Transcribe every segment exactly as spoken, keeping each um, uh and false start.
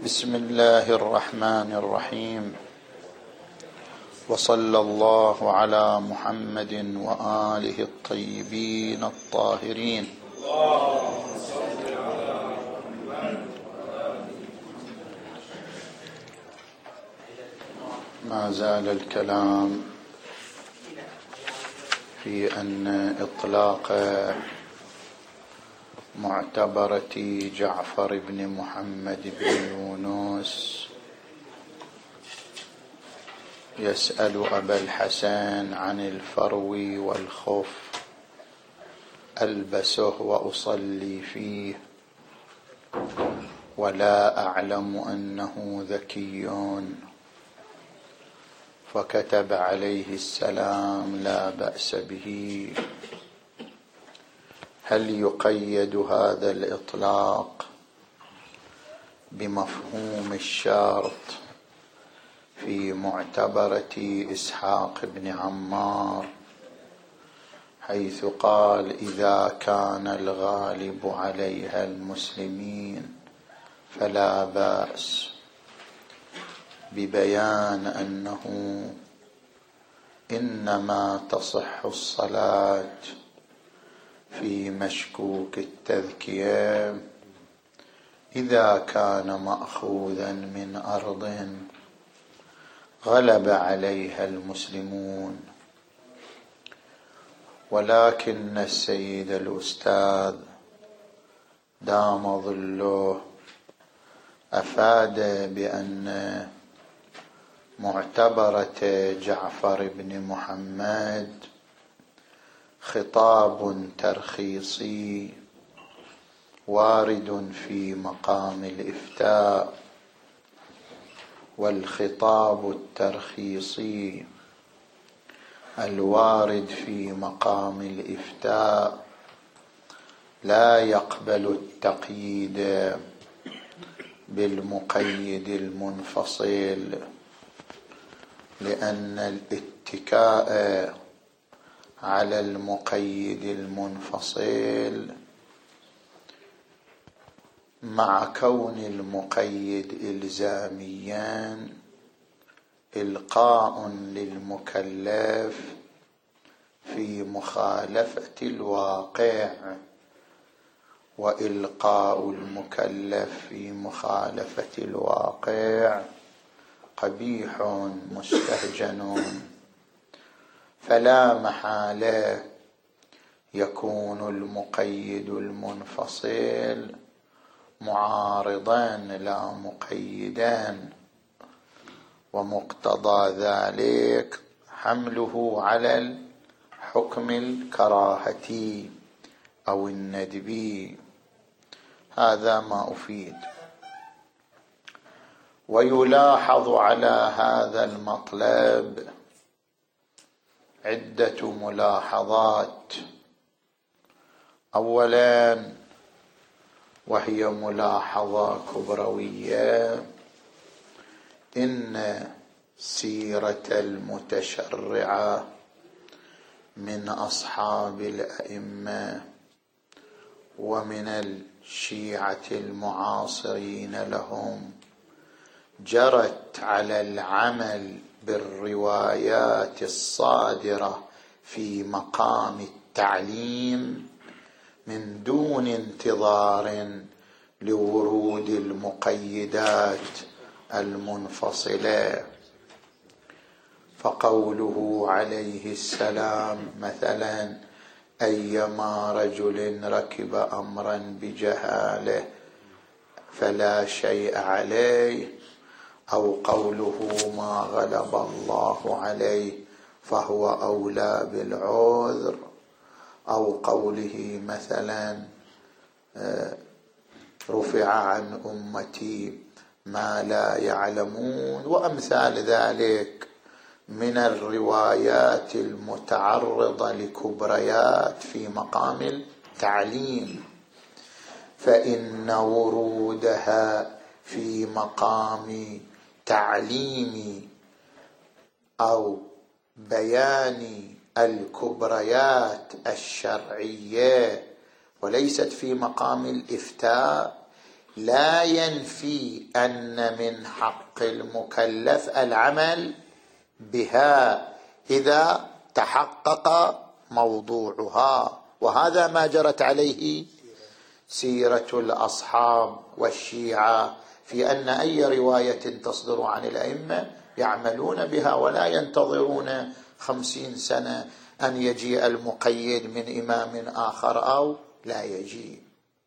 بسم الله الرحمن الرحيم، وصلى الله على محمد وآله الطيبين الطاهرين. ما زال الكلام في أن إطلاق معتبرة جعفر بن محمد بن يونس يسأل أبا الحسن عن الفرو والخف ألبسه وأصلي فيه ولا أعلم أنه ذكي، فكتب عليه السلام: لا بأس به. هل يقيد هذا الإطلاق بمفهوم الشرط في معتبرة إسحاق بن عمار، حيث قال: إذا كان الغالب عليها المسلمين فلا بأس، ببيان أنه إنما تصح الصلاة في مشكوك التذكية إذا كان مأخوذا من أرض غلب عليها المسلمون. ولكن السيد الأستاذ دام ظله أفاد بأن معتبرة جعفر بن محمد خطاب ترخيصي وارد في مقام الإفتاء، والخطاب الترخيصي الوارد في مقام الإفتاء لا يقبل التقييد بالمقيد المنفصل، لأن الاتكاء على المقيد المنفصل مع كون المقيد إلزاميا إلقاء للمكلف في مخالفة الواقع، وإلقاء المكلف في مخالفة الواقع قبيح مستهجن، فلا محالة يكون المقيد المنفصل معارضا لا مقيدا، ومقتضى ذلك حمله على الحكم الكراهتي أو الندبي. هذا ما أفيد. ويلاحظ على هذا المطلب عدة ملاحظات. أولا، وهي ملاحظة كبروية، إن سيرة المتشرعة من أصحاب الأئمة ومن الشيعة المعاصرين لهم جرت على العمل بالروايات الصادرة في مقام التعليم من دون انتظار لورود المقيدات المنفصلة. فقوله عليه السلام مثلا: أيما رجل ركب أمرا بجهالة فلا شيء عليه، أو قوله: ما غلب الله عليه فهو أولى بالعذر، أو قوله مثلا: رفع عن أمتي ما لا يعلمون، وأمثال ذلك من الروايات المتعرضة لكبريات في مقام التعليم، فإن ورودها في مقام تعليم أو بيان الكبريات الشرعية وليست في مقام الإفتاء لا ينفي أن من حق المكلف العمل بها إذا تحقق موضوعها، وهذا ما جرت عليه سيرة الأصحاب والشيعة، في أن أي رواية تصدر عن الأئمة يعملون بها ولا ينتظرون خمسين سنة أن يجيء المقيد من إمام آخر أو لا يجيء.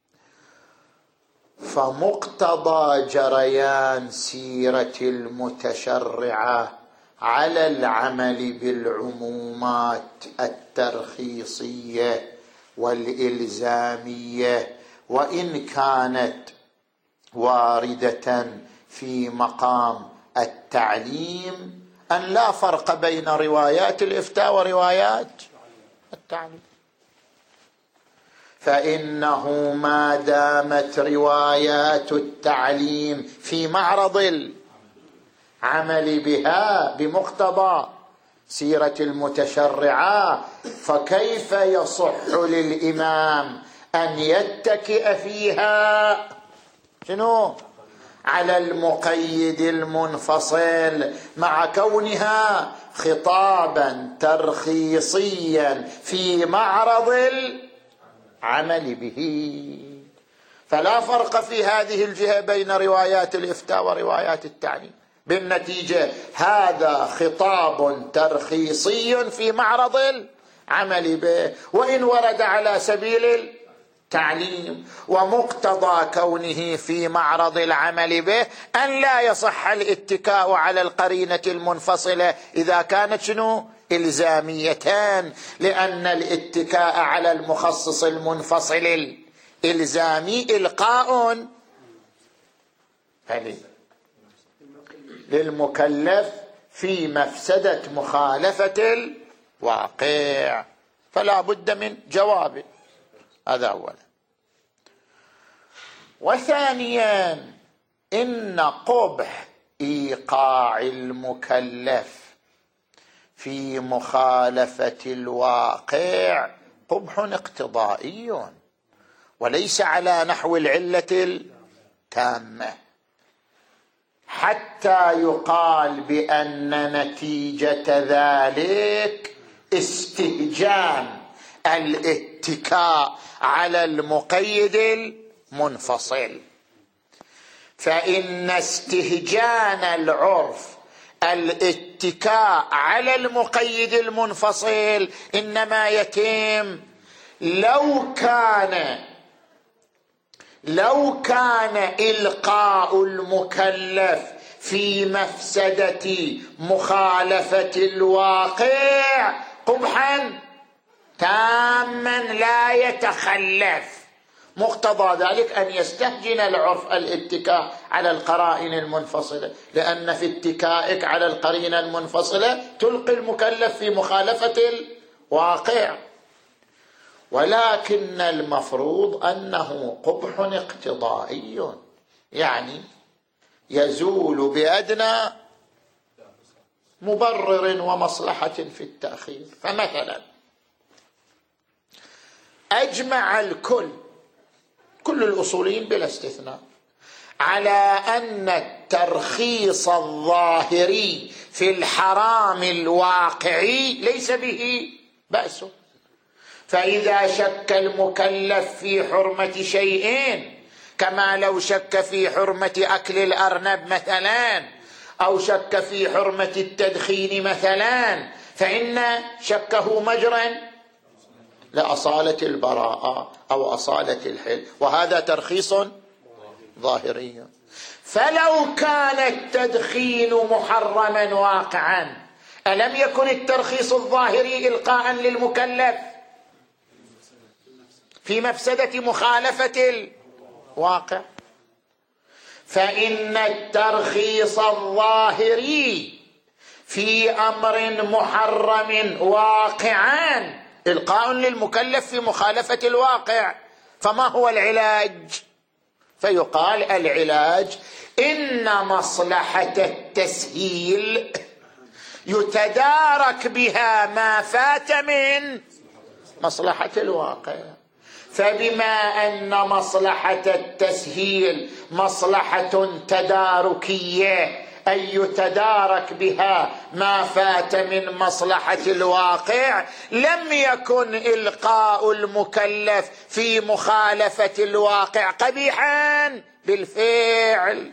فمقتضى جريان سيرة المتشرعة على العمل بالعمومات الترخيصية والإلزامية، وإن كانت واردة في مقام التعليم، أن لا فرق بين روايات الإفتاء وروايات التعليم، فإنه ما دامت روايات التعليم في معرض العمل بها بمقتضى سيرة المتشرعة، فكيف يصح للإمام أن يتكئ فيها شنو على المقيد المنفصل مع كونها خطابا ترخيصيا في معرض العمل به؟ فلا فرق في هذه الجهة بين روايات الإفتاء وروايات التعليم، بالنتيجة هذا خطاب ترخيصي في معرض العمل به وإن ورد على سبيل التعليم، ومقتضى كونه في معرض العمل به أن لا يصح الاتكاء على القرينة المنفصلة إذا كانت شنو إلزاميتان، لأن الاتكاء على المخصص المنفصل الإلزامي إلقاء للمكلف في مفسدة مخالفة الواقع، فلا بد من جواب. هذا أولا. وثانيا إن قبح إيقاع المكلف في مخالفة الواقع قبح اقتضائي وليس على نحو العلة التامة، حتى يقال بأن نتيجة ذلك استهجان الاتكاء على المقيد المنفصل، فإن استهجان العرف الاتكاء على المقيد المنفصل إنما يتم لو كان لو كان إلقاء المكلف في مفسدة مخالفة الواقع قبحا تاما لا يتخلف. مقتضى ذلك أن يستهجن العرف الاتكاء على القرائن المنفصلة، لأن في اتكائك على القرينة المنفصلة تلقي المكلف في مخالفة الواقع، ولكن المفروض أنه قبح اقتضائي، يعني يزول بأدنى مبرر ومصلحة في التأخير. فمثلا أجمع الكل كل الأصوليين بلا استثناء على أن الترخيص الظاهري في الحرام الواقعي ليس به بأس، فإذا شك المكلف في حرمة شيء كما لو شك في حرمة أكل الأرنب مثلا أو شك في حرمة التدخين مثلا، فإن شكه مجرى لأصالة البراءة أو أصالة الحل، وهذا ترخيص ظاهري. فلو كان التدخين محرما واقعا ألم يكن الترخيص الظاهري إلقاء للمكلف في مفسدة مخالفة الواقع؟ فإن الترخيص الظاهري في أمر محرم واقعا إلقاء للمكلف في مخالفة الواقع، فما هو العلاج؟ فيقال العلاج إن مصلحة التسهيل يتدارك بها ما فات من مصلحة الواقع، فبما أن مصلحة التسهيل مصلحة تداركية أي يتدارك بها ما فات من مصلحة الواقع، لم يكن إلقاء المكلف في مخالفة الواقع قبيحا بالفعل.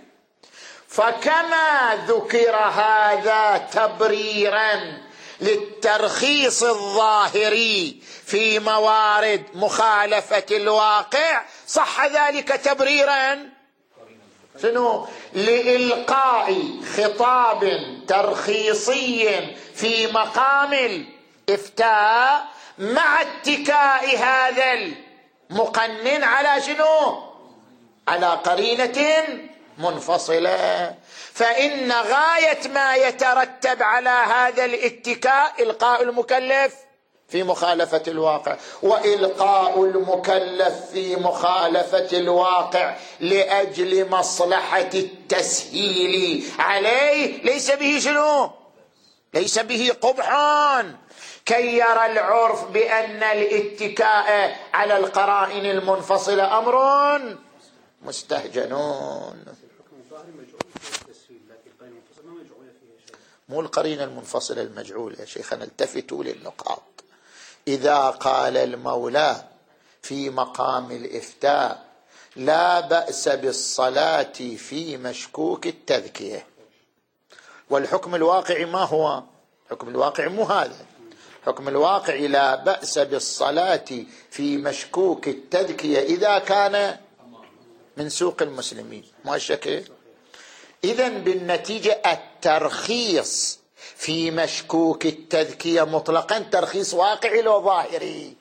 فكما ذكر هذا تبريرا للترخيص الظاهري في موارد مخالفة الواقع، صح ذلك تبريرا شنو؟ لإلقاء خطاب ترخيصي في مقام الإفتاء مع اتكاء هذا المقنن على شنو؟ على قرينة منفصلة. فإن غاية ما يترتب على هذا الاتكاء إلقاء المكلف في مخالفة الواقع، وإلقاء المكلف في مخالفة الواقع لأجل مصلحة التسهيل عليه ليس به شنو؟ ليس به قبح، كي يرى العرف بأن الاتكاء على القرائن المنفصلة أمر مستهجنون. مو القرينة المنفصلة المجعولة يا شيخنا، التفتوا للنقاط. إذا قال المولى في مقام الإفتاء لا بأس بالصلاة في مشكوك التذكية، والحكم الواقعي ما هو؟ حكم الواقع مو هذا، حكم الواقع لا بأس بالصلاة في مشكوك التذكية إذا كان من سوق المسلمين، ما الشكل. إذن بالنتيجة الترخيص في مشكوك التذكية مطلقا ترخيص واقعي لو ظاهري،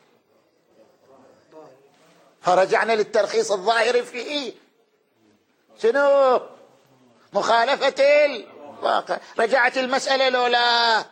فرجعنا للترخيص الظاهري فيه شنو؟ مخالفة الواقع. رجعت المسألة لو لا؟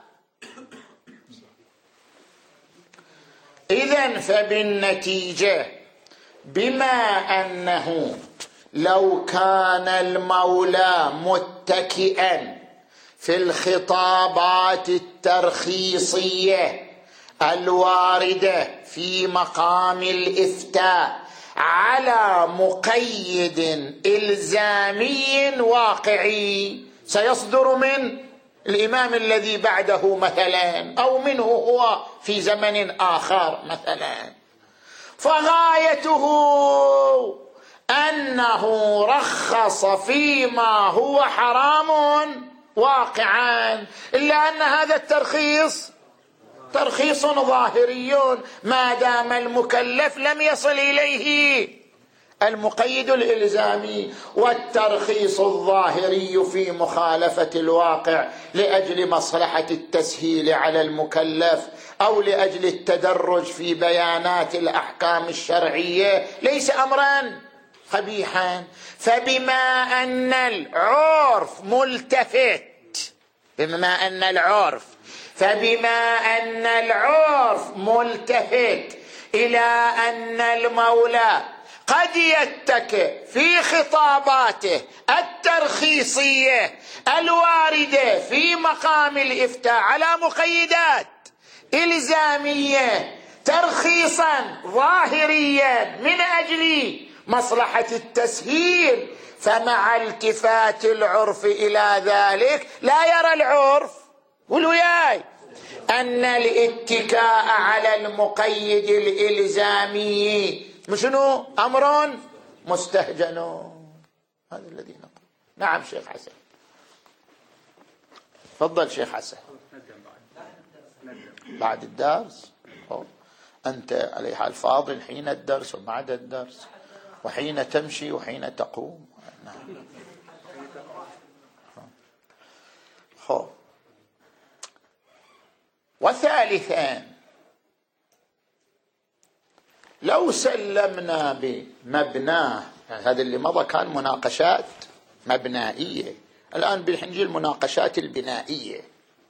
إذن فبالنتيجة بما أنه لو كان المولى متكئا في الخطابات الترخيصية الواردة في مقام الإفتاء على مقيد إلزامي واقعي سيصدر من الإمام الذي بعده مثلا أو منه هو في زمن آخر مثلا، فغايته أنه رخص فيما هو حرام واقعا، إلا أن هذا الترخيص ترخيص ظاهري ما دام المكلف لم يصل إليه المقيد الإلزامي. والترخيص الظاهري في مخالفة الواقع لأجل مصلحة التسهيل على المكلف أو لأجل التدرج في بيانات الأحكام الشرعية ليس أمرا قبيحا. فبما أن العرف ملتفت بما أن العرف فبما أن العرف ملتفت إلى أن المولى قد يتكئ في خطاباته الترخيصية الواردة في مقام الإفتاء على مقيدات إلزامية ترخيصا ظاهريا من أجل مصلحة التسهيل، فمع التفات العرف إلى ذلك لا يرى العرف والوياي أن الاتكاء على المقيد الإلزامي مشنو؟ أمر مستهجن. هذا الذي نقول. نعم شيخ حسن، تفضل شيخ حسن. بعد الدرس أوه. أنت على حال فاضل حين الدرس وبعد الدرس وحين تمشي وحين تقوم. نعم. خو. وثالثا لو سلمنا بمبناه، يعني هذا اللي مضى كان مناقشات مبنائية، الآن بنجي المناقشات البنائية.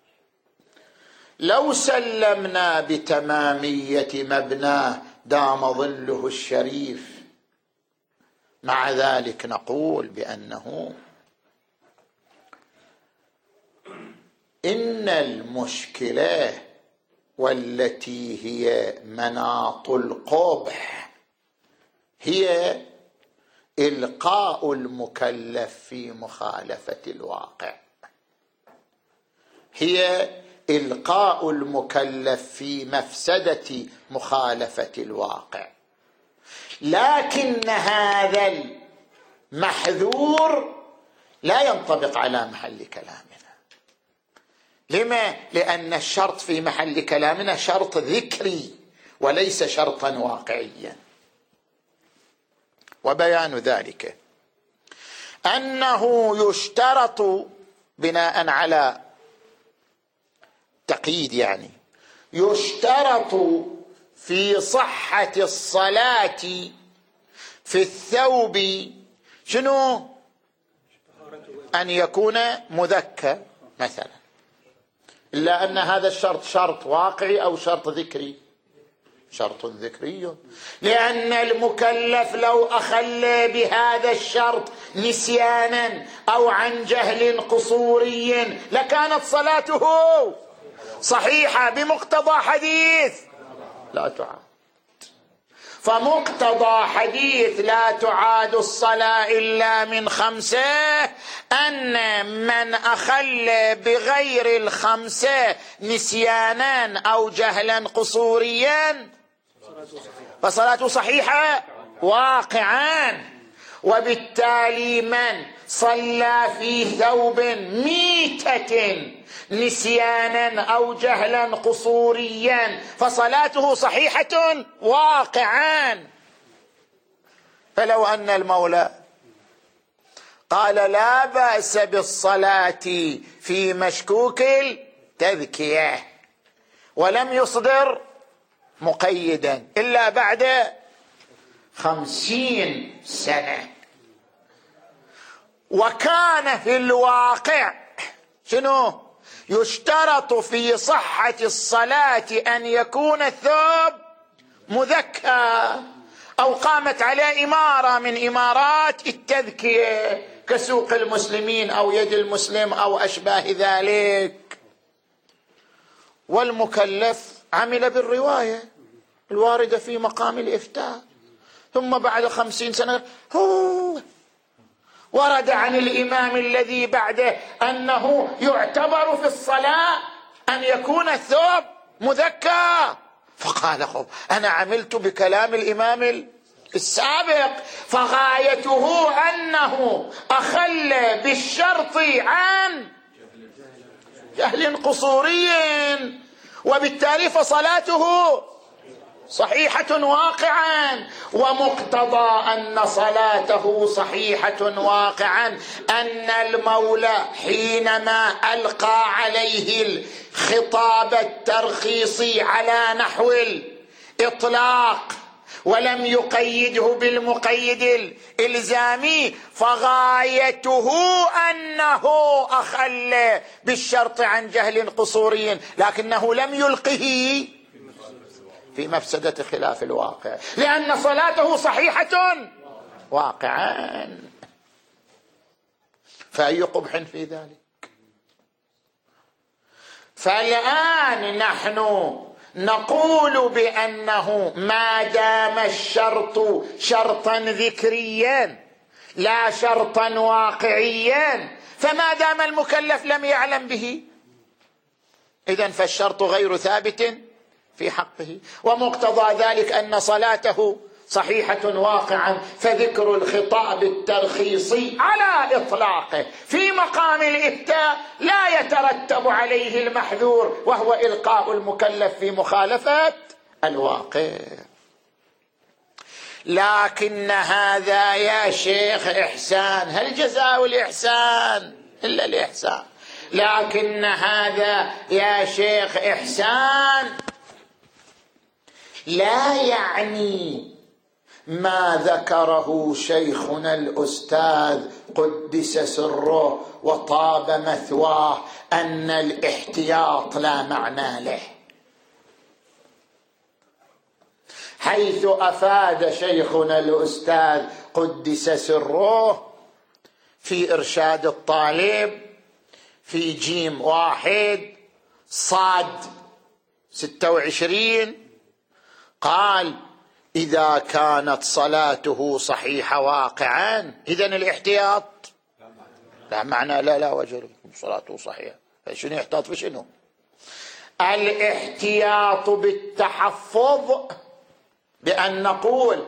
لو سلمنا بتمامية مبناه دام ظله الشريف، مع ذلك نقول بأنه إن المشكلة والتي هي مناط القبح هي إلقاء المكلف في مخالفة الواقع، هي إلقاء المكلف في مفسدة مخالفة الواقع. لكن هذا المحذور لا ينطبق على محل كلامنا. لما؟ لأن الشرط في محل كلامنا شرط ذكري وليس شرطا واقعيا. وبيان ذلك أنه يشترط بناء على تقييد، يعني يشترط في صحة الصلاة في الثوب شنو؟ أن يكون مذكى مثلا، إلا أن هذا الشرط شرط واقعي أو شرط ذكري؟ شرط ذكري، لأن المكلف لو أخل بهذا الشرط نسيانا أو عن جهل قصوري لكانت صلاته صحيحة بمقتضى حديث لا تعاد. فمقتضى حديث لا تعاد الصلاة إلا من خمسة أن من أخل بغير الخمسة نسيانا أو جهلا قصوريا فصلاته صحيحة واقعا. وبالتالي من صلى في ثوب ميتة نسيانا أو جهلا قصوريا فصلاته صحيحة واقعا. فلو أن المولى قال لا بأس بالصلاة في مشكوك التذكية ولم يصدر مقيدا إلا بعد خمسين سنة، وكان في الواقع شنو؟ يشترط في صحة الصلاة أن يكون الثوب مذكى أو قامت على إمارة من إمارات التذكية كسوق المسلمين أو يد المسلم أو أشباه ذلك. والمكلف عمل بالرواية الواردة في مقام الإفتاء، ثم بعد خمسين سنة هو ورد عن الإمام الذي بعده أنه يعتبر في الصلاة أن يكون الثوب مذكى، فقال خب أنا عملت بكلام الإمام السابق، فغايته أنه أخل بالشرط عن جهل قصوري، وبالتالي فصلاته صحيحة واقعا. ومقتضى أن صلاته صحيحة واقعا أن المولى حينما ألقى عليه الخطاب الترخيصي على نحو الإطلاق ولم يقيده بالمقيد الإلزامي فغايته أنه أخل بالشرط عن جهل قصوري، لكنه لم يلقه في مفسدة خلاف الواقع لأن صلاته صحيحة واقعا. فأي قبح في ذلك؟ فالآن نحن نقول بأنه ما دام الشرط شرطا ذكريا لا شرطا واقعيا، فما دام المكلف لم يعلم به إذن فالشرط غير ثابت في حقه. ومقتضى ذلك أن صلاته صحيحة واقعا، فذكر الخطاب الترخيصي على إطلاقه في مقام الإفتاء لا يترتب عليه المحذور وهو إلقاء المكلف في مخالفة الواقع. لكن هذا يا شيخ إحسان، هل جزاء الإحسان إلا الإحسان؟ لكن هذا يا شيخ إحسان لا يعني ما ذكره شيخنا الأستاذ قدس سره وطاب مثواه أن الاحتياط لا معنى له، حيث أفاد شيخنا الأستاذ قدس سره في إرشاد الطالب في جيم واحد صاد ستة وعشرين قال إذا كانت صلاته صحيحة واقعا إذن الاحتياط لا معنى لا لا وجه صلاته صحيحة. شنو يحتاط في شنو؟ الاحتياط بالتحفظ بأن نقول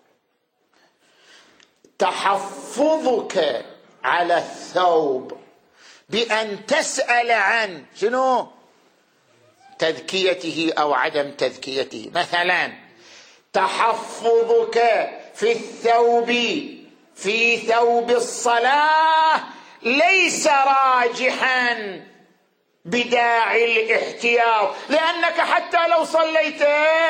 تحفظك على الثوب بأن تسأل عن شنو تذكيته أو عدم تذكيته. مثلا تحفظك في الثوب في ثوب الصلاة ليس راجحا بداعي الاحتياط، لأنك حتى لو صليت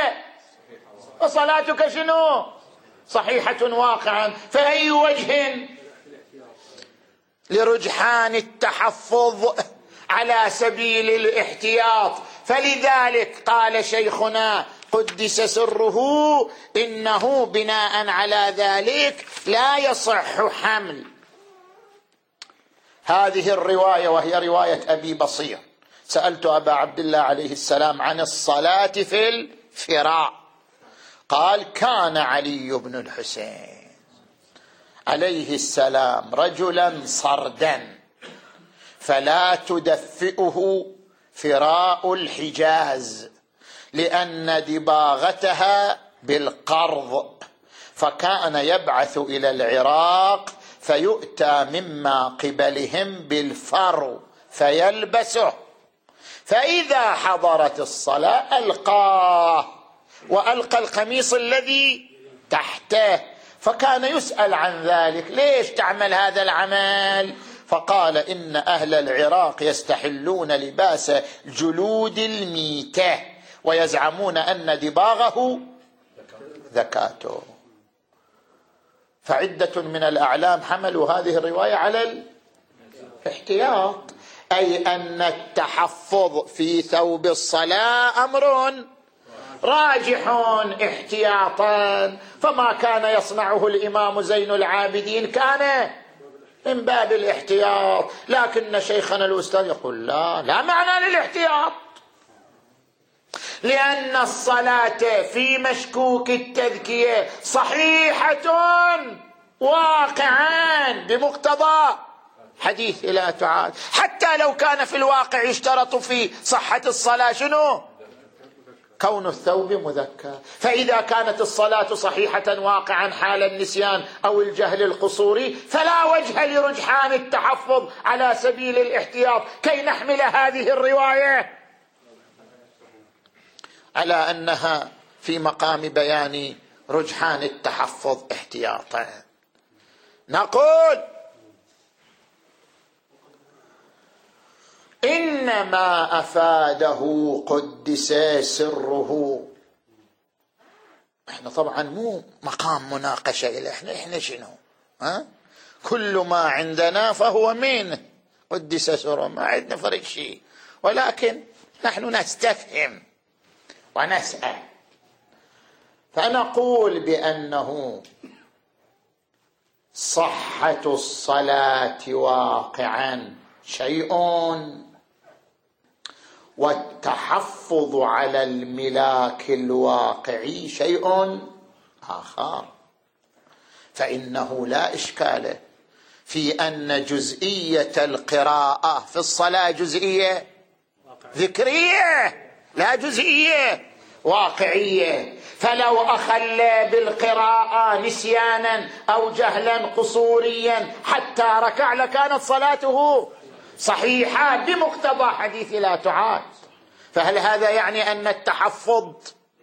فصلاتك شنو صحيحة واقعا. فأي وجه لرجحان التحفظ على سبيل الاحتياط؟ فلذلك قال شيخنا قدس سره إنه بناء على ذلك لا يصح حمل هذه الرواية، وهي رواية أبي بصير. سألت أبا عبد الله عليه السلام عن الصلاة في الفراء، قال كان علي بن الحسين عليه السلام رجلا صردا فلا تدفئه فراء الحجاز لأن دباغتها بالقرض، فكان يبعث إلى العراق فيؤتى مما قبلهم بالفرو فيلبسه، فإذا حضرت الصلاة ألقاه وألقى القميص الذي تحته. فكان يسأل عن ذلك، ليش تعمل هذا العمل؟ فقال إن أهل العراق يستحلون لباس جلود الميتة ويزعمون أن دباغه ذكاته. فعدة من الأعلام حملوا هذه الرواية على الاحتياط، أي أن التحفظ في ثوب الصلاة أمر راجح احتياطا، فما كان يصنعه الإمام زين العابدين كان من باب الاحتياط. لكن شيخنا الأستاذ يقول لا لا معنى للاحتياط، لأن الصلاة في مشكوك التذكية صحيحة واقعا بمقتضى حديث لا تعاد، حتى لو كان في الواقع يشترط في صحة الصلاة شنو؟ كون الثوب مذكى. فإذا كانت الصلاة صحيحة واقعا حال النسيان أو الجهل القصوري فلا وجه لرجحان التحفظ على سبيل الاحتياط كي نحمل هذه الرواية على أنها في مقام بيان رجحان التحفظ احتياطا. نقول إنما أفاده قدس سره. احنا طبعا مو مقام مناقشة إلى احنا احنا شنو ها؟ كل ما عندنا فهو من قدس سره، ما عندنا فرق شيء، ولكن نحن نستفهم ونسأل. فنقول بأنه صحة الصلاة واقعا شيء، والتحفظ على الملاك الواقعي شيء آخر. فإنه لا إشكال في أن جزئية القراءة في الصلاة جزئية ذكرية لا جزئية واقعية. فلو أخل بالقراءة نسيانا أو جهلا قصوريا حتى ركع لكانت صلاته صحيحة بمقتضى حديث لا تعاد. فهل هذا يعني أن التحفظ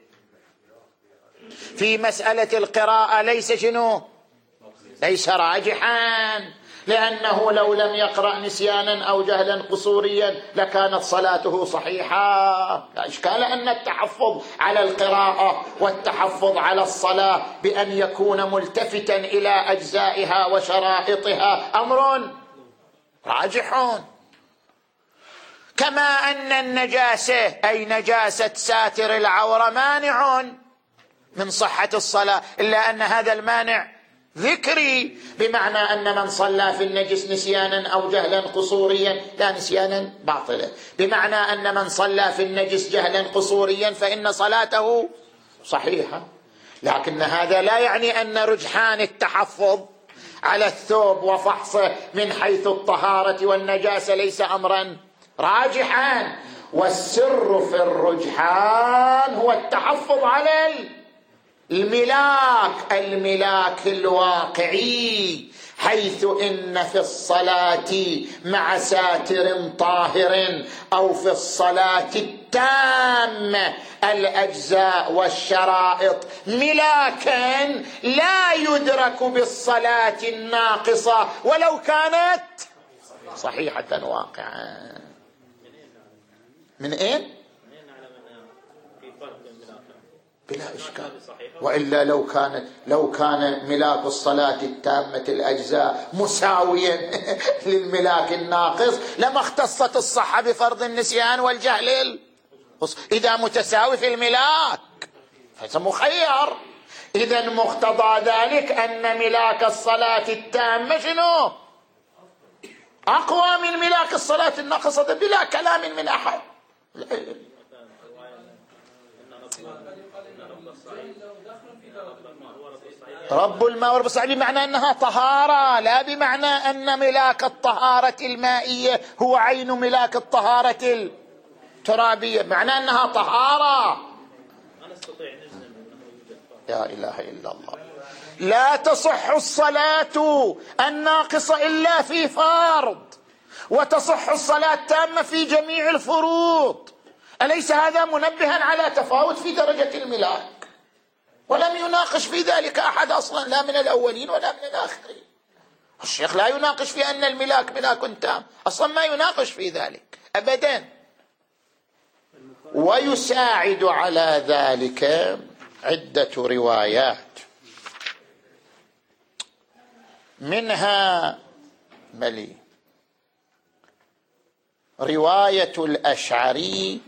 في مسألة القراءة ليس شنو؟ ليس راجحا، لأنه لو لم يقرأ نسيانا أو جهلا قصوريا لكانت صلاته صحيحة. لا إشكال أن التحفظ على القراءة والتحفظ على الصلاة بأن يكون ملتفتا إلى أجزائها وشرائطها أمر راجحون. كما أن النجاسة أي نجاسة ساتر العورة مانع من صحة الصلاة، إلا أن هذا المانع ذكري، بمعنى أن من صلى في النجس نسيانا أو جهلا قصوريا لا نسيانا باطلا، بمعنى أن من صلى في النجس جهلا قصوريا فإن صلاته صحيحة. لكن هذا لا يعني أن رجحان التحفظ على الثوب وفحصه من حيث الطهارة والنجاسة ليس أمرا راجحا. والسر في الرجحان هو التحفظ على الملاك الملاك الواقعي، حيث إن في الصلاة مع ساتر طاهر أو في الصلاة التامة الأجزاء والشرائط ملاكا لا يدرك بالصلاة الناقصة ولو كانت صحيحة واقعا. من أين؟ بلا إشكال. وإلا لو كانت لو كان ملاك الصلاة التامة الأجزاء مساويا للملاك الناقص لما اختصت الصحة بفرض النسيان والجهل. إذا متساوي في الملاك فهذا مخير. إذا مقتضى ذلك أن ملاك الصلاة التامة شنو؟ أقوى من ملاك الصلاة الناقصة بلا كلام من أحد. رب الماء ورب الصعيد بمعنى أنها طهارة، لا بمعنى أن ملاك الطهارة المائية هو عين ملاك الطهارة الترابية، معنى أنها طهارة. لا إله إلا الله. لا تصح الصلاة الناقصة إلا في فرض، وتصح الصلاة التامة في جميع الفروض. أليس هذا منبها على تفاوت في درجة الملاك؟ ولم يناقش في ذلك أحد أصلا، لا من الأولين ولا من الآخرين. الشيخ لا يناقش في أن الملاك ملاك تام، أصلا ما يناقش في ذلك أبدا. ويساعد على ذلك عدة روايات، منها بلي رواية الأشعري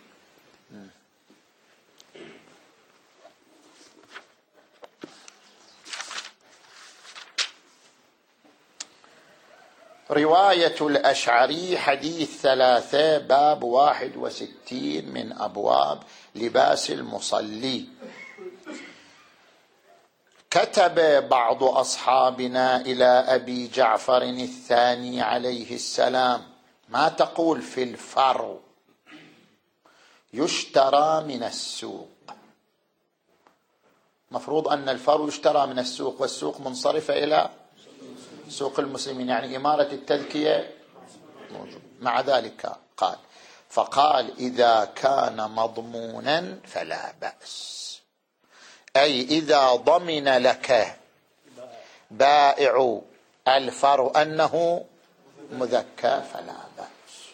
رواية الأشعري حديث ثلاثة باب واحد وستين من أبواب لباس المصلي. كتب بعض أصحابنا إلى أبي جعفر الثاني عليه السلام: ما تقول في الفرو يشترى من السوق؟ مفروض أن الفرو يشترى من السوق، والسوق منصرفة إلى سوق المسلمين، يعني إمارة التذكية موجود. مع ذلك قال فقال إذا كان مضمونا فلا بأس، أي إذا ضمن لك بائع الفرو أنه مذكى فلا بأس،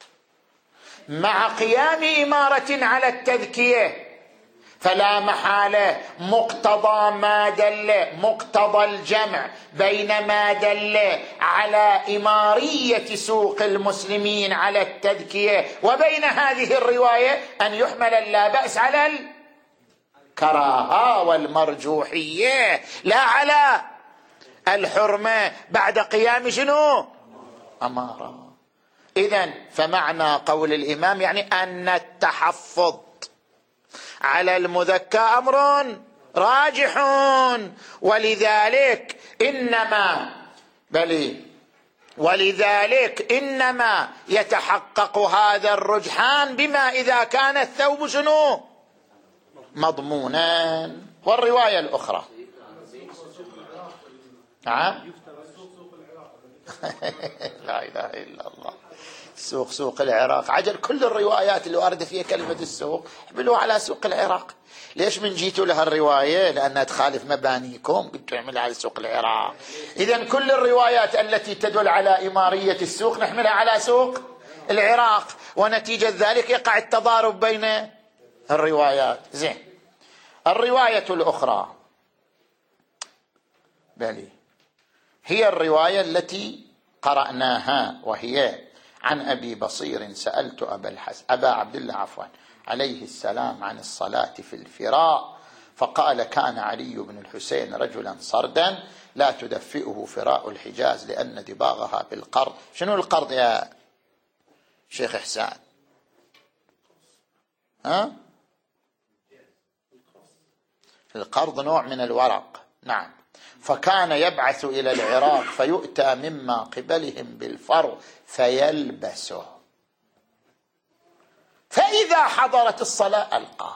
مع قيام إمارة على التذكية. فلا محالة مقتضى ما دل مقتضى الجمع بين ما دل على إمارية سوق المسلمين على التذكية وبين هذه الرواية أن يحمل اللا بأس على الكراهة والمرجوحية، لا على الحرمة بعد قيام شنو؟ أمارة. إذن فمعنى قول الإمام يعني أن التحفظ على المذكى أمر راجح، ولذلك إنما بل ولذلك إنما يتحقق هذا الرجحان بما إذا كان الثوب شنو؟ مضمونا. والرواية الأخرى نعم لا إله إلا الله. سوق سوق العراق، عجل كل الروايات اللي واردة فيها كلمة السوق احملوها على سوق العراق. ليش من جيتوا لها الرواية؟ لأنها تخالف مبانيكم، قلتوا اعملها على سوق العراق. إذن كل الروايات التي تدل على إمارية السوق نحملها على سوق العراق، ونتيجة ذلك يقع التضارب بين الروايات. زين، الرواية الأخرى بلي هي الرواية التي قرأناها، وهي عن أبي بصير: سألت أبا الحسن أبا عبد الله عفوا عليه السلام عن الصلاة في الفراء، فقال: كان علي بن الحسين رجلا صردا لا تدفئه فراء الحجاز لأن دباغها بالقرض. شنو القرض يا شيخ إحسان؟ ها؟ القرض نوع من الورق، نعم. فكان يبعث إلى العراق فيؤتى مما قبلهم بالفر فيلبسه، فإذا حضرت الصلاة ألقاه،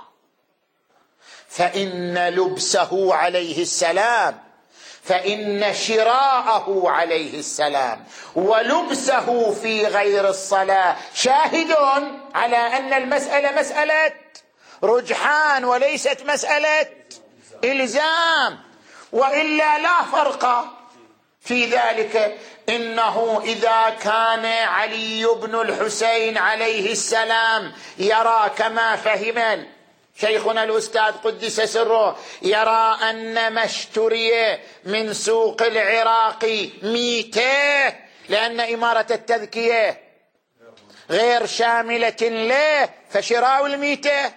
فإن لبسه عليه السلام، فإن شراءه عليه السلام ولبسه في غير الصلاة شاهد على أن المسألة مسألة رجحان وليست مسألة إلزام، وإلا لا فرق في ذلك. إنه إذا كان علي بن الحسين عليه السلام يرى كما فهم شيخنا الأستاذ قدس سره، يرى أن ما اشتري من سوق العراق ميته، لأن إمارة التذكية غير شاملة له، فشراء الميته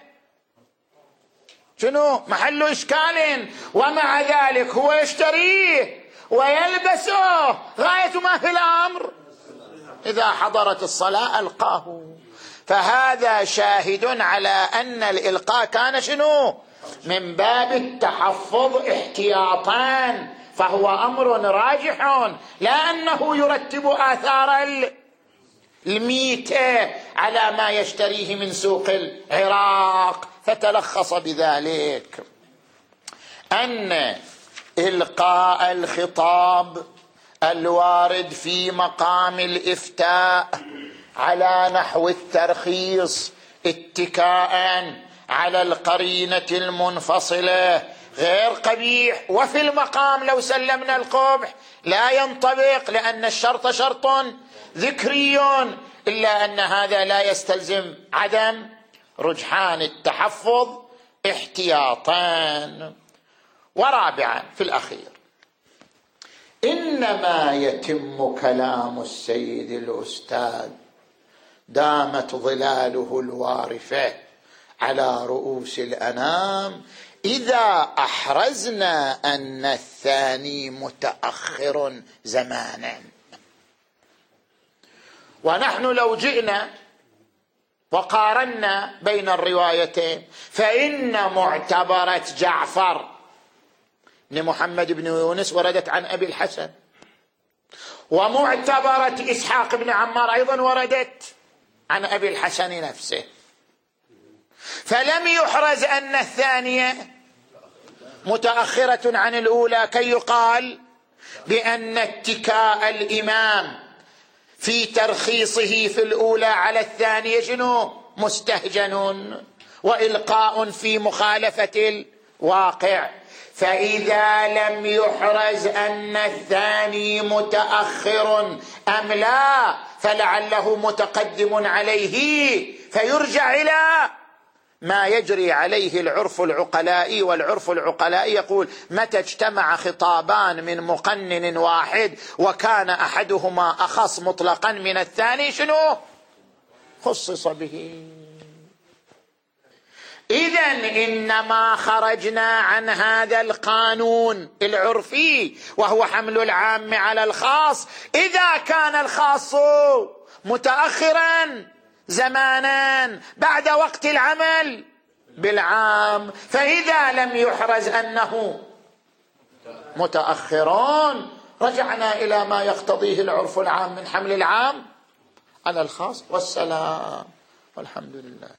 شنو محل إشكال، ومع ذلك هو يشتريه ويلبسه، غاية ما في الأمر إذا حضرت الصلاة ألقاه. فهذا شاهد على أن الإلقاء كان شنو من باب التحفظ احتياطا، فهو أمر راجح، لا أنه يرتب آثار الميتة على ما يشتريه من سوق العراق. فتلخص بذلك أن إلقاء الخطاب الوارد في مقام الإفتاء على نحو الترخيص اتكاء على القرينة المنفصلة غير قبيح، وفي المقام لو سلمنا القبح لا ينطبق، لأن الشرط شرط ذكري، إلا أن هذا لا يستلزم عدم رجحان التحفظ احتياطا. ورابعا في الأخير، إنما يتم كلام السيد الأستاذ دامت ظلاله الوارفة على رؤوس الأنام إذا أحرزنا أن الثاني متأخر زمانا. ونحن لو جئنا وقارنا بين الروايتين فإن معتبرة جعفر بن محمد بن يونس وردت عن أبي الحسن، ومعتبرة إسحاق بن عمار أيضا وردت عن أبي الحسن نفسه، فلم يحرز أن الثانية متأخرة عن الأولى كي يقال بأن اتكاء الإمام في ترخيصه في الأولى على الثانية شنو مستهجن وإلقاء في مخالفة الواقع. فإذا لم يحرز أن الثاني متأخر أم لا فلعله متقدم عليه، فيرجع إلى ما يجري عليه العرف العقلائي، والعرف العقلائي يقول متى اجتمع خطابان من مقنن واحد وكان أحدهما أخص مطلقا من الثاني شنو خصص به. إذن إنما خرجنا عن هذا القانون العرفي وهو حمل العام على الخاص إذا كان الخاص متأخرا زمانا بعد وقت العمل بالعام. فإذا لم يحرز أنه متأخرون رجعنا إلى ما يقتضيه العرف العام من حمل العام على الخاص. والسلام والحمد لله.